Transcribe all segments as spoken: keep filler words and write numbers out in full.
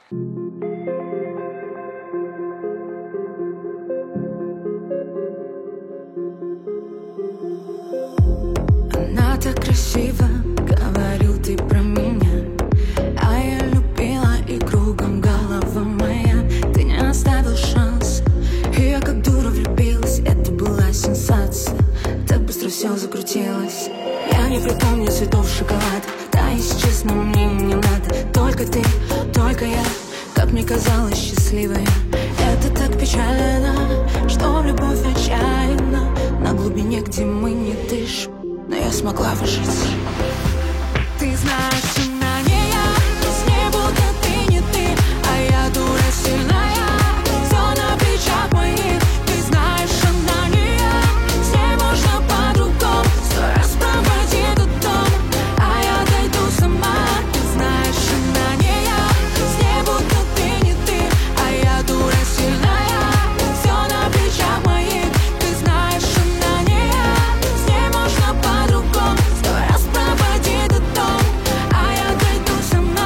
Она так красиво, говорил ты про меня, а я любила, и кругом голова моя. Ты не оставил шанс, и я как дура влюбилась. Это была сенсация, так быстро все закрутилось. Я не припомню цветов шоколада, да, если честно, мне не надо. Только ты, только я, как мне казалось, счастливая. Это так печально, что любовь отчаянна на глубине, где мы не дышим, но я смогла выжить. Ты знаешь, она не я, с ней будто ты не ты, а я дура сильная, все на плечах моих. Ты знаешь, она не я, с ней можно по-другому, сто раз проводи до дома, а я дойду сама. Ты знаешь, она не я, с ней будто ты не ты, а я дура сильная, все на плечах моих. Ты знаешь, она не я, с ней можно по-другому, сто раз проводи до дома, а я дойду сама.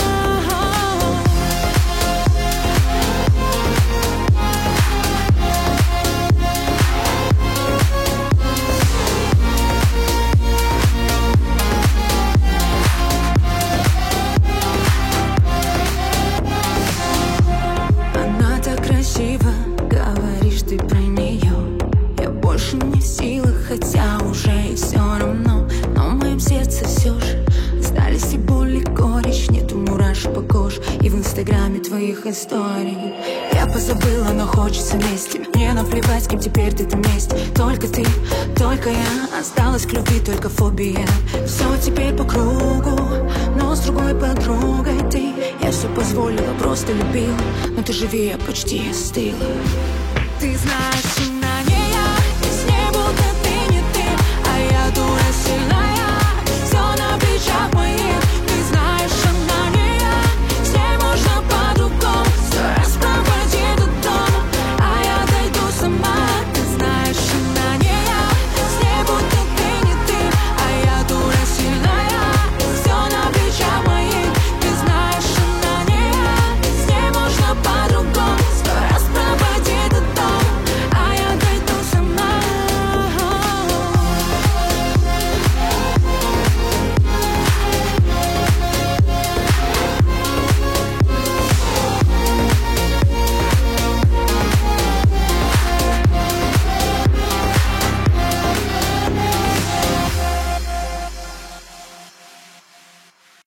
Она так красиво, говоришь ты про нее. Я больше не в силах, хотя уже и все равно. Но в моем сердце все же остались и боль, и горечь. Нету мурашек по коже и в инстаграме твоих историй. Я позабыла, но хочется вместе. Мне наплевать, с кем теперь ты там вместе. Только ты, только я, осталась к любви только фобия. Все теперь по кругу, но с другой подругой ты. Я все позволила, просто любила, но ты живи, я почти остыла. Ты знаешь,